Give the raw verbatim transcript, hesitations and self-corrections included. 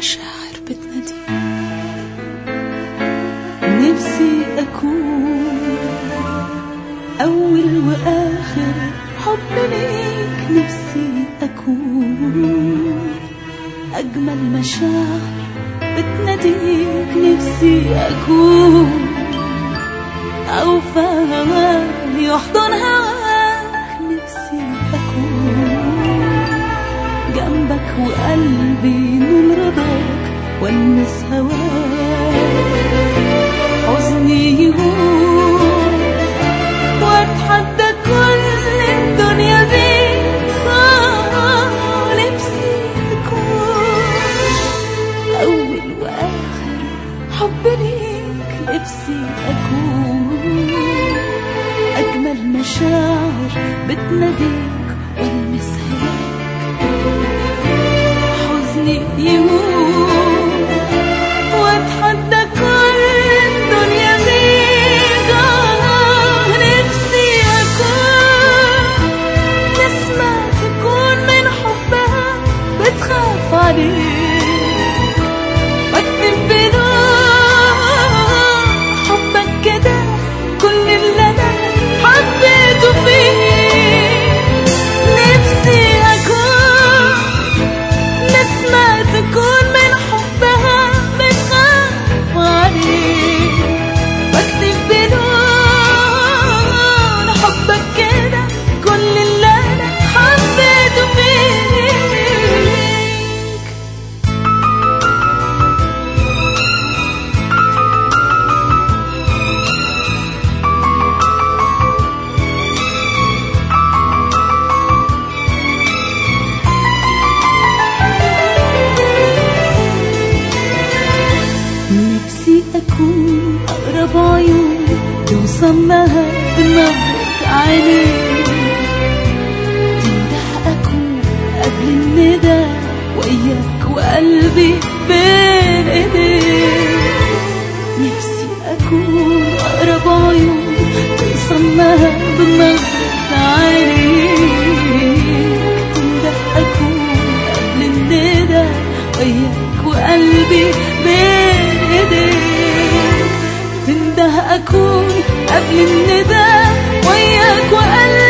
المشاعر بتناديك. نفسي أكون أول وآخر حب ليك، نفسي أكون أجمل مشاعر بتناديك، نفسي أكون أوفى هواك يحضن هواك، نفسي أكون جنبك وقلبي نول رضاك والمس هواك، حزني يهون واتحدى كل الدنيا بيك. آه نفسي أكون أول وآخر حب ليك، نفسي أكون أجمل مشاعر بتناديك والمس هواك، حزني يهون واتحدى كل الدنيا بيك. آه نفسي أكون نسمة تكون من حبها بتخاف عليك، بكتب بنور حبك كده كل اللي أنا حبيته فيك. نفسي أكون نسمة تكون من حبها بتخاف عليك، بكتب بلون حبك كده كل اللي أنا حبيته فيك. نفسي أكون أقرب عيون توصلها بنظرة عينيك، تنده أكون قبل الندى وإياك وقلبي بين إيديك. نفسي أكون أقرب عيون توصلها بنظرة عينيك، تنده أكون قبل الندى وإياك وقلبي بين إيديك، تنده أكون قبل الندى وياك وقلبي